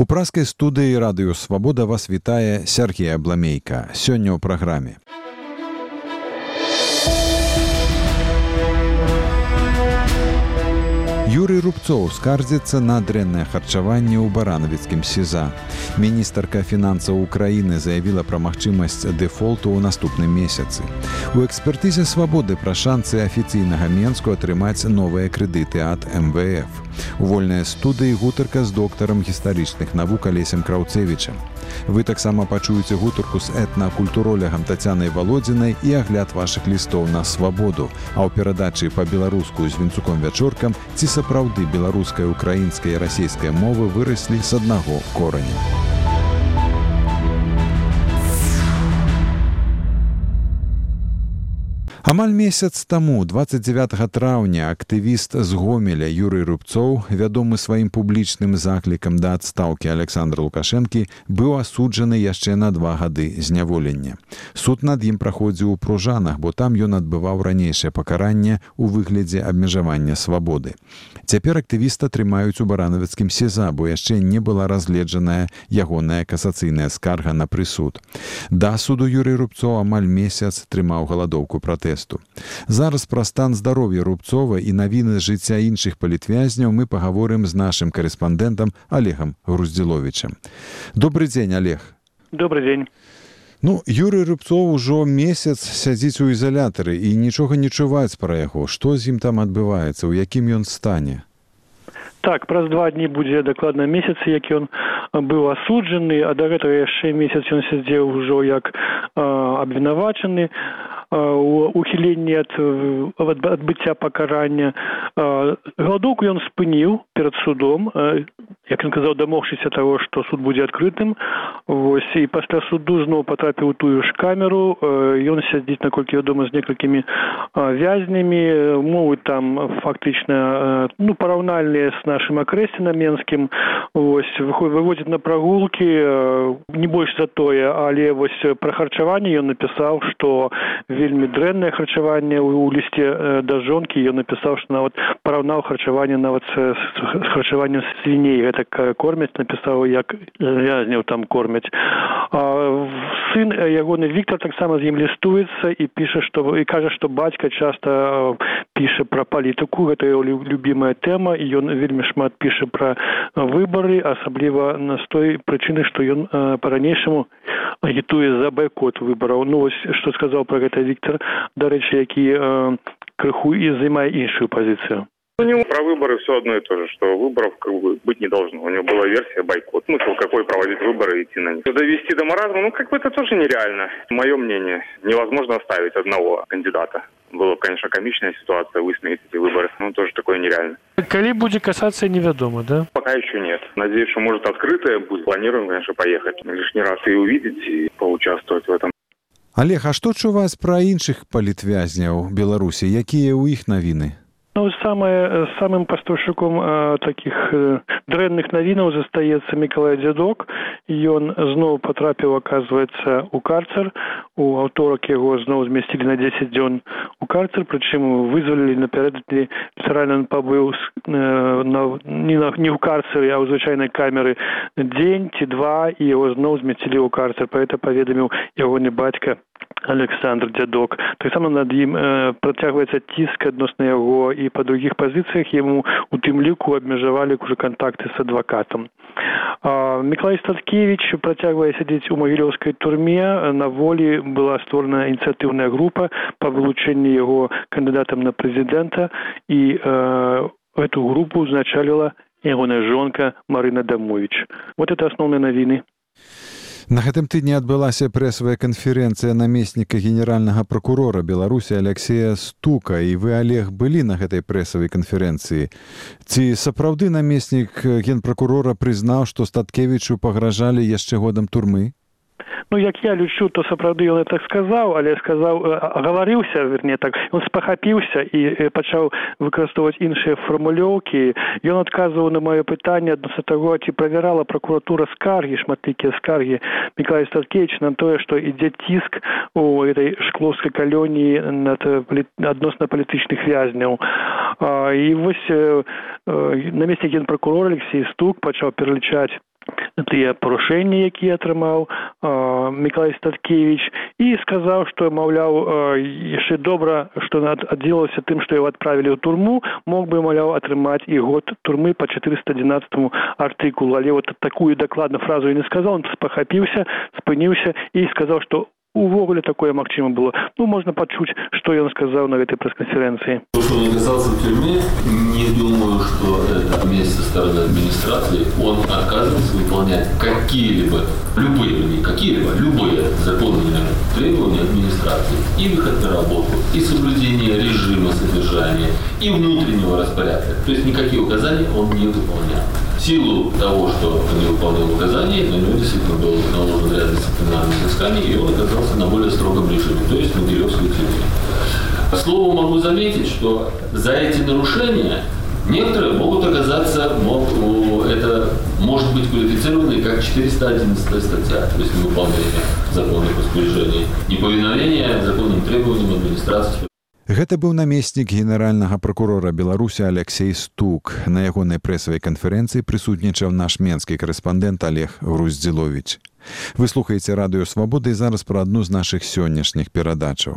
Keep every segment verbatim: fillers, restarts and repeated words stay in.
У праскай студыі радыё «Свабода» вас вітае Сергей Абламейка. Сёння ў праграме. Юрый Рубцоў скардзіцца на дрэннае харчаванне ў баранавіцкім СІЗА. Міністарка фінансаў Украіны заявіла пра магчымасць дэфолту ў наступным месяцы. У экспертызе «Свабоды» пра шансы афіцыйнага Менску атрымаць новыя крэдыты ад эм вэ эф. У вольнай студыі гутарка з доктарам гістарычных навук Алесем Краўцевічам. Вы таксама пачуеце гутарку з этнакультуролягам Тацянай Валодзінай і агляд вашых лістоў на «Свабоду», а ў перадачы па-беларуску з Вінцуком-Вячоркам ці сапраўды беларуская, украінская і расійская мовы выраслі з аднаго кораня. Амаль месяц таму, дваццаць дзевятага траўня, актывіст з Гомеля Юрый Рубцоў, вядомы сваім публічным заклікам да адстаўкі Александра Лукашэнкі, быў асуджаны яшчэ на два гады зняволення. Суд над ім праходзіў у Пружанах, бо там ён адбываў ранейшае пакаранне ў выглядзе абмежавання свабоды. Цяпер актывіста трымаюць у баранавіцкім СІЗА, бо яшчэ не была разгледжаная ягоная касацыйная скарга на прысуд. Да суду Юрый Рубцоў амаль месяц трымаў галадоўку пратэсту. Зараз пра стан здароўя Рубцова і навіны з жыцця іншых палітвязняў мы пагаворым з нашым карэспандэнтам Олегам Груздзіловічам. Добры дзень, Олег. Добры дзень. Ну, Юрый Рубцоў ужо месяц сядзіць у ізалятары і нічога не чуваць пра яго. Што з ім там адбываецца, у якім ён стане? Так, праз два дні будзе дакладна месяц, які ён быў асуджаны, а да гэтага яшчэ месяц ён сядзеў ужо як абвінавачаны у ухіленні ад адбыцця пакарання. Галадоўку ён спыніў перад судом, як ён казаў, дамогшыся таго, што суд будзе адкрытым. Вось, і пасля суду зноў патрапіў у тую ж камеру. Ён сядзіць, наколькі вядома, з некалькімі вязнямі. Мовы там фактычна ну, параўнальныя з нашым акрэсце менскім. Вось, выводзяць на прагулкі, не больш за тое, але вось пра харчаванне ён напісаў, што вельмі дрэннае харчаванне у лісце да жонкі. Ён напісаў, што нават параўнаў харчаванне нават з харчаваннем свіней. Гэтак кормяць, напісаў, як вязняў там кормяць. Сын ягоны Віктор таксама з ім лістуецца і піша, што і кажа, што бацька часта піша пра палітыку, гэта яго любімая тэма, і ён вельмі шмат піша пра выбары, асабліва з той прычыны, што ён па-ранейшаму агітуе за байкот выбараў. Ну вось што сказаў пра гэта Віктор, дарэчы, які крыху і займае іншую пазіцыю. У него про выборы все одно и то же, что выборов как бы быть не должно. У него была версия бойкот. Смысл какой проводить выборы и идти на них. Довести до маразма, ну как бы это тоже нереально. Мое мнение, невозможно оставить одного кандидата. Была, конечно, комичная ситуация, высмеять эти выборы, но тоже такое нереально. Коли будет касаться, неведомо, да? Пока еще нет. Надеюсь, что может открытое будет. Планируем, конечно, поехать лишний раз и увидеть, и поучаствовать в этом. Олег, а што чуваць пра іншых палітвязняў Беларусі? Якія ў іх навіны? Ну, самое, самым пастаўшчыком э, таких э, дрэнных навінаў застаецца Мікалай Дзядок. Ён зноў патрапіў, аказваецца, у карцер. У аўторак яго зноў змясцілі на дзесяць дзён у карцер, прычым вызвалілі напярэдадні. Літаральна ён пабыў э, на, не, на, не ў карцеры, а ў звычайнай камеры дзень ці два, і яго зноў змясцілі ў карцер. Пра гэта паведаміў ягоны бацька Александр Дзядок. Таксама над ім э, працягваецца ціск адносна яго, і па другіх пазіцыях яму у тым ліку абмежавалі ўжо кантакты з адвакатам. А, Мікалай Статкевіч працягвае сядзець у магілёўскай турме. На волі была створана ініцыятыўная група па вылучэнні яго кандыдатам на прэзідэнта, і э, эту групу узначаліла ягоная жонка Марына Дамовіч. Вот это асноўныя навіны. На гэтым тыдні адбылася прэсавая канферэнцыя намесніка генеральнага пракурора Беларусі Алексея Стука, і вы, Олег, былі на гэтай прэсавай канферэнцыі. Ці сапраўды намеснік генпракурора прызнаў, што Статкевічу пагражалі яшчэ годам турмы? Ну, як я лічу, то сапраўды ён так сказаў, але сказаў, гаварыўся, вернее так, ён спахапіўся і пачаў выкарыстоўваць іншыя фармулёўкі. Ён адказваў на маё пытанне адносна таго, ці правярала пракуратура скаргі, шматлікія скаргі Мікалая Статкевіча на тое, што ідзе ціск у этой шклоўскай калоніі над адносна палітычных вязняў. І вось намеснік генпракурора Алексей Стук пачаў пералічаць тыя парушэнні, якія атрымаў Мікалай Статкевіч, і сказаў, што, маўляў, яшчэ добра, што аддзелалася тым, што яго адправілі ў турму, мог бы, маўляў, атрымаць і год турмы па чатырыста адзінаццатаму артыкулу. Але вот такую дакладна фразу і не сказаў, он спахапіўся, спыніўся і сказаў, што увогуле такое магчыма было. Ну, можно почуть, что он сказал на этой пресс-конференции. То, что он оказался в тюрьме, не думаю, что это месть со стороны администрации. Он отказывается выполнять какие-либо, любые, не какие-либо, любые законные требования администрации. И выход на работу, и соблюдение режима содержания, и внутреннего распорядка. То есть никакие указания он не выполнял. В силу того, что он не выполнял указания, на него действительно был наложен ряд дисциплинарных взысканий, и он оказался на более строгом режиме, то есть в Могилевской тюрьме. К слову, могу заметить, что за эти нарушения некоторые могут оказаться, мол, это может быть квалифицировано как четыреста одиннадцатая статья, то есть невыполнение законных распоряжений, неповиновение законным требованиям администрации. Гэта быў намеснік генеральнага пракурора Беларусі Алексей Стук. На ягонай прэсавай канферэнцыі прысутнічаў наш менскі карэспандэнт Олег Груздзіловіч. Вы слухаеце радыё Свабода і зараз пра адну з нашых сённяшніх перадачаў.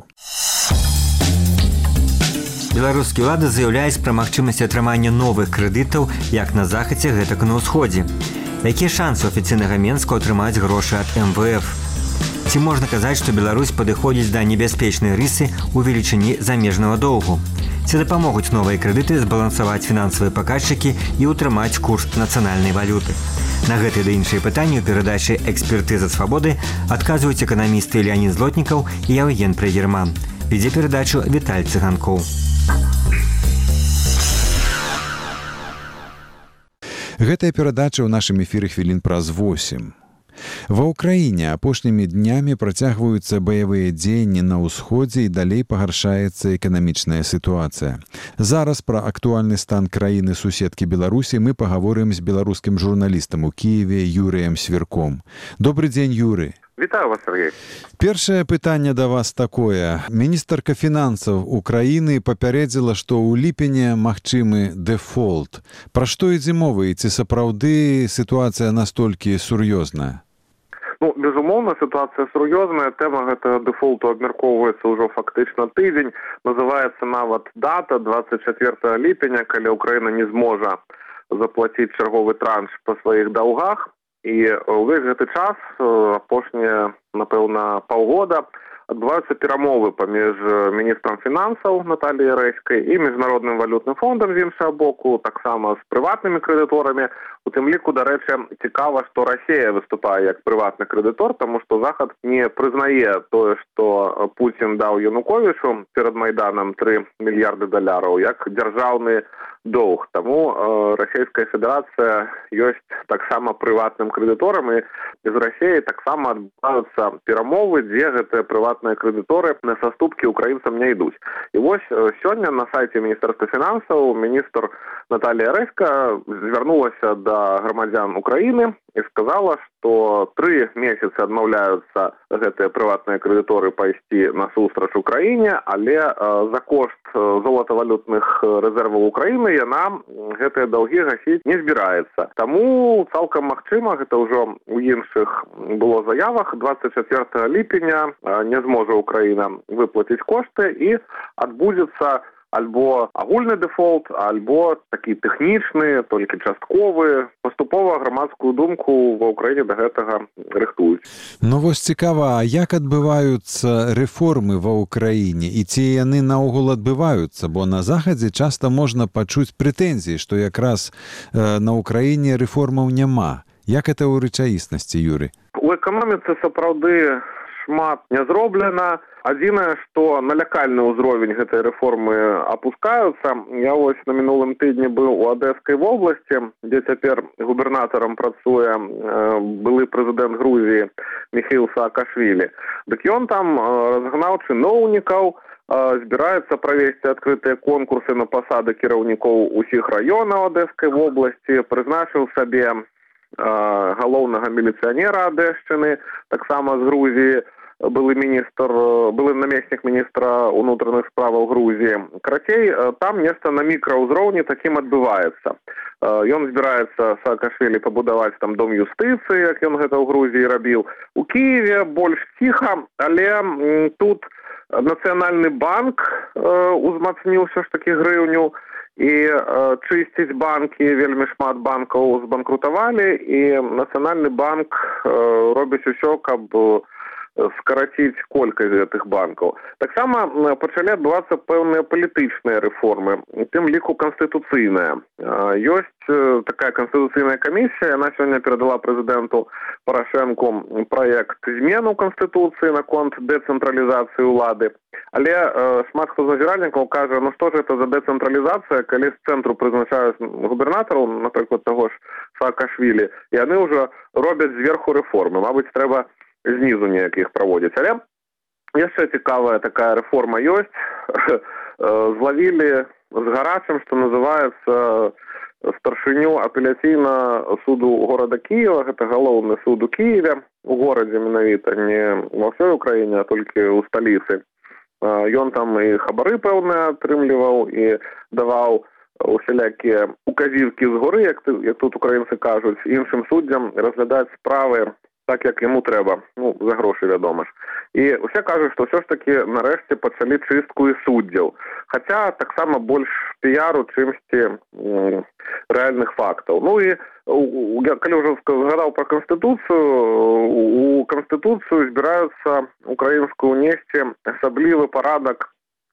Беларускі ўлады заяўляюць пра магчымасць атрымання новых крэдытаў як на захадзе, гэтак і на ўсходзе. Якія шансы афіцыйнага Менску атрымаць грошы ад эм вэ эф? Ці можна казаць, што Беларусь падыходзіць да небяспечнай рысы ў велічыні замежнага доўгу? Ці дапамогуць новыя крэдыты збалансаваць фінансавыя паказчыкі і ўтрымаць курс нацыянальнай валюты? На гэтыя ды іншыя пытанні ў перадачы «Экспертыза Свабоды» адказваюць эканамісты Леонид Злотнікаў і Евген Прыгерман. Вядзе перадачу Віталь Цыганкоў. Гэтая перадача ў нашым эфіры хвілін праз восем. Ва ўкраіне апошнімі днямі працягваюцца баявыя дзеянні на ўсходзе і далей пагаршаецца эканамічная сітуацыя. Зараз пра актуальны стан краіны суседкі Беларусі мы пагаворым з беларускім журналістам у Кіеве Юрыем Свірком. Добры дзень, Юры. Вітаю вас, Сергей. Першае пытанне да вас такое. Міністрка фінансаў Украіны папярэдзіла, што ў ліпені магчымы дэфолт. Пра што ідзе мова і ці сапраўды сітуацыя настолькі сур'ёзная? Ну, безумоўна, сітуацыя сур'ёзная. Тэма гэтага дэфолту абмяркоўваецца ўжо фактычна тыдзень. Называецца нават дата дваццаць чацвёртага ліпеня, калі Украіна не зможа заплаціць чарговы транш па сваіх даўгах. І ўвесь гэты час, апошнія, напэўна, паўгода, адбываюцца перамовы паміж міністрам фінансаў Наталіяй Ярэськай і Міжнародным валютным фондам з іншага боку, таксама з прыватнымі крэдыторамі. У тым ліку, дарэчы, цікава, што Расія выступае як прыватны крэдытор, таму што Захад не прызнае тое, што Пуцін даў Януковічу перад Майданам тры мільярды даляраў як дзяржаўны доўг. Таму э, Расійская Федэрацыя ёсць таксама прыватным крэдыторам, і з Расіяй таксама адбываюцца перамовы, дзе гэтыя прыватныя крэдыторы на саступкі украінцам не ідуць. І вось э, сёння на сайце Міністэрства фінансаў міністр Наталія Ярэська звярнулася да грамадзян Украіны і сказала, што тры месяцы адмаўляюцца гэтыя прыватныя крэдыторы пайсці на сустрач Украіне, але э, за кошт золатавалютных рэзерваў Украіны яна гэтыя даўгі гасіць не збіраецца. Таму цалкам магчыма, гэта ўжо ў іншых было заявах, дваццаць чацвёртага ліпеня не зможа Украіна выплаціць кошты і адбудзецца альбо агульны дэфолт, альбо такі тэхнічны, толькі частковы. Паступова грамадскую думку ва ўкраіне да гэтага рыхтуюць. Ну вось цікава, а як адбываюцца рэформы ва ўкраіне і ці яны наогул адбываюцца, бо на захадзе часта можна пачуць прэтэнзіі, што якраз э, на ўкраіне рэформаў няма. Як это ў рэчаіснасці, Юры? У эканоміцы сапраўды шмат не зроблена. Адзінае, што на лакальны ўзровень гэтай рэформы апускаюцца. Я вось на мінулым тыдні быў у Адэскай вобласці, дзе цяпер губернатарам працуе э, былы прэзідэнт Грузіі Міхаіл Саакашвілі. Дык ён там э, разгнаў чыноўнікаў, э, збіраецца правесці адкрытыя конкурсы на пасады кіраўнікоў усіх раёнаў Адэскай вобласці, прызначыў сабе галоўнага міліцыянера Адэшчыны, таксама з Грузіі, былы міністр, былы намеснік міністра ўнутраных справаў Грузіі. Карацей, там нешта на мікраўзроўні такім адбываецца. Ён збіраецца Саакашвілі пабудаваць там дом юстыцыі, як ён гэта ў Грузіі рабіў. У Кіеве больш ціха, але тут Нацыянальны банк узмацніў ўсё ж такі грыўню, і чысціць банкі, вельмі шмат банкаў збанкрутавалі, і Нацыянальны банк робіць усё, каб скараціць колькасць гэтых банкаў. Таксама пачалі адбывацца пэўныя палітычныя рэформы, у тым ліку канстытуцыйная. Ёсць такая канстытуцыйная камісія, яна сёння перадала прэзідэнту Парашэнку праект змену канстытуцыі наконт дэцэнтралізацыі ўлады. Але э, шмат хто з назіральнікаў кажа, ну што ж гэта за дэцэнтралізацыя, калі з цэнтру прызначаюць губернатараў, напрыклад, таго ж Саакашвілі, і яны ўжо робяць зверху рэформы. Мабыць, трэба знізу неяк іх праводзіць. Але яшчэ цікавая такая рэформа ёсць. Злавілі з гарачым, што называецца старшыню апеляцыйна суду горада Кіева. Гэта галоўны суд у Кіеве, у горадзе менавіта, не ва ўсёй Украіне, а толькі ў сталіцы. Ён там і хабары пэўныя атрымліваў, і даваў усялякія указівкі з горы, як, як тут украінцы кажуць, іншым суддзям разглядаць справы так, як яму трэба, ну, за грошы, вядома ж. І ўсе кажуць, што ўсё ж такі нарэшце пачалі чыстку і суддзяў. Хаця таксама больш піяру, чымсьці м, рэальных фактаў. Ну і я, калі ўжо згадаў пра Канстытуцыю, у Канстытуцыю збіраюцца украінскую ўнесці асаблівы парадак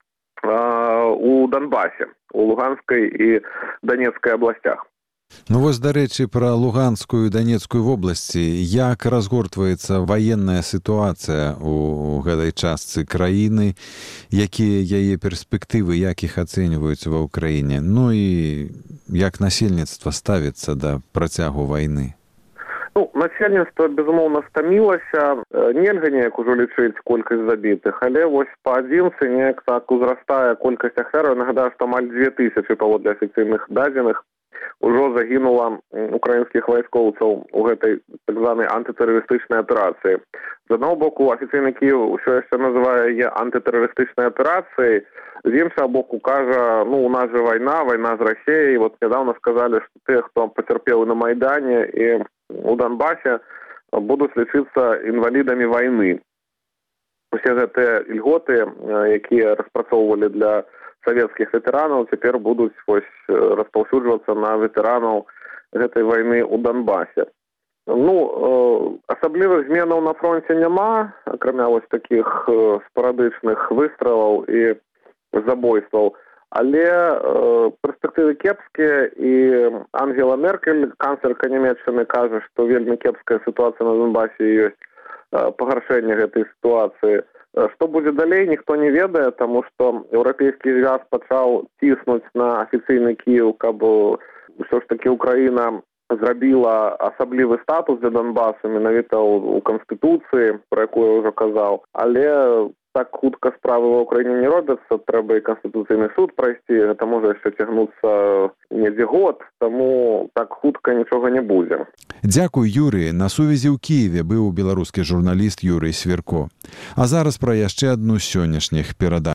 а, у Донбасе, у Луганскай і Донецкай абласцях. Ну вось, дарэчы, пра Луганскую і Данецкую вобласці. Як разгортваецца ваенная сітуацыя у гэтай частцы краіны? Якія яе перспектывы, як іх ацэньваюць ва ўкраіне? Ну і як насельніцтва ставіцца да працягу вайны? Ну, насельніцтва, безумоўна, стамілася. Нельга неяк ужо лічыць колькасць забітых, але вось па адзінцы неяк так узрастае колькасць ахвяраў. Нагадаю, што амаль дзве тысячы паводле афіцыйных дадзеных ужо загінула украінскіх вайскоўцаў у гэтай так званай антытэрарыстычнай аперацыі. З аднаго боку, афіцыйны Кіеў ўсё яшчэ называе яе антытэрарыстычнай аперацыяй, з іншага боку кажа, ну, у нас жа вайна, вайна з Расіяй. Вот нядаўна сказалі, што тыя, хто пацярпеў на Майдане і у Донбасе, будуць лічыцца інвалідамі вайны. Усе гэтыя ільготы, якія распрацоўвалі для савецкіх ветэранаў, цяпер будуць вось распаўсюджвацца на ветэранаў гэтай вайны ў Донбасе. Ну, э, асаблівых зменаў на фронце няма, акрамя вось такіх э, спарадычных выстралаў і забойстваў, але э, перспектывы кепскія, і Ангела Меркель, канцлерка Нямецчыны, кажа, што вельмі кепская сітуацыя на Донбасе, ёсць э, пагаршэнне гэтай сітуацыі. Што будзе далей, ніхто не ведае, таму што еўрапейскі звяз пачаў ціснуць на афіцыйны Кіеў, каб ўсё ж такі Украіна зрабіла асаблівы статус для Донбасу, менавіта ў, ў Канстытуцыі, пра якую я ўжо казаў. Але так хутка справы ва ўкраіне не робяцца, трэба і Канстытуцыйны суд прайсці, гэта можа яшчэ цягнуцца недзе год, таму так хутка нічога не будзе. Дзякуй, Юрый. На сувязі ў Кіеве быў беларускі журналіст Юрый Сверко. А зараз пра яшчэ адну з сённяшніх перадач.